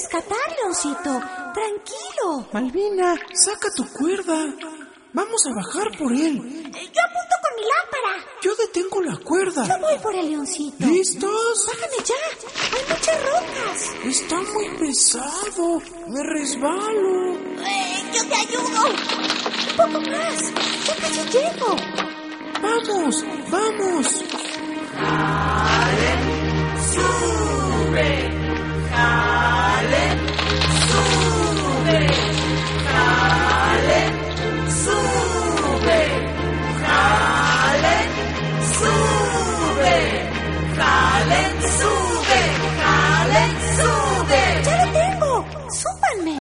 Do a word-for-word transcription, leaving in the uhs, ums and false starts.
rescatar, Leoncito. Tranquilo. Malvina, saca tu cuerda. Vamos a bajar por él. Yo apunto con mi lámpara. Yo detengo la cuerda. Yo voy por el Leoncito. ¿Listos? Bájame ya. Hay muchas rocas. Está muy pesado. Me resbalo. Eh, yo te ayudo. Un poco más. Ya casi llego. Vamos, vamos. Dale, sube.